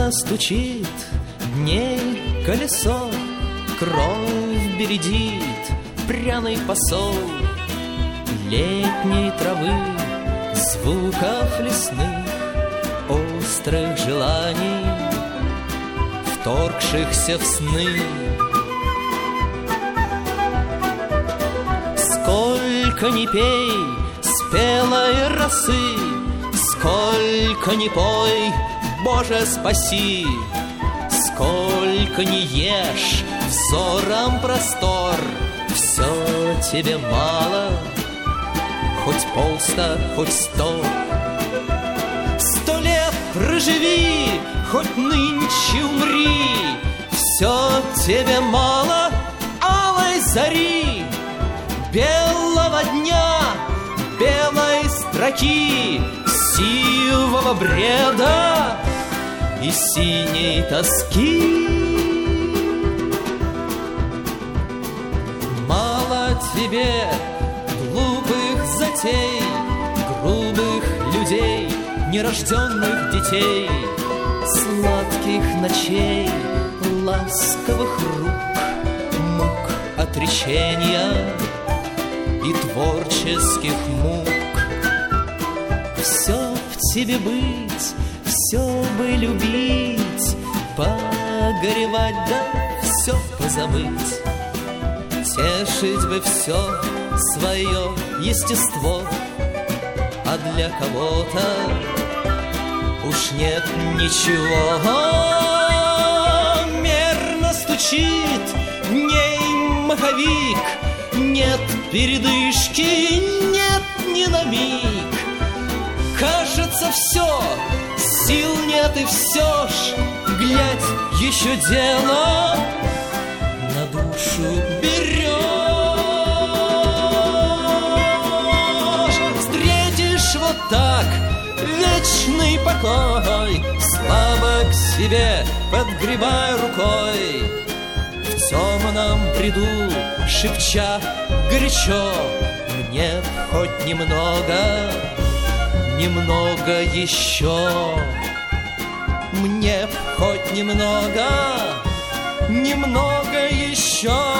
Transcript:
Мерно стучит дней колесо, кровь бередит пряный посол летней травы, звуков лесных, острых желаний, вторгшихся в сны. Сколько ни пей спелой росы, сколько ни пой, Боже, спаси, сколько ни ешь взором простор, все тебе мало, хоть полста, хоть 100. 100 лет проживи, хоть нынче умри, все тебе мало алой зари, белого дня, белой строки, сивого бреда и синей тоски. Мало тебе глупых затей, грубых людей, нерожденных детей, сладких ночей, ласковых рук, мук отречения и творческих мук. Все в тебе быть, все бы любить, погоревать, да все позабыть, тешить бы все свое естество, а для кого-то уж нет ничего. Мерно стучит в ней маховик, нет передышки, нет ни на миг. Кажется, все, сил нет, и все ж, глядь, еще дело на душу берешь. Встретишь вот так вечный покой, слабо к себе подгребай рукой, в темном бреду шепча горячо: мне хоть немного, немного еще, мне хоть немного, немного еще.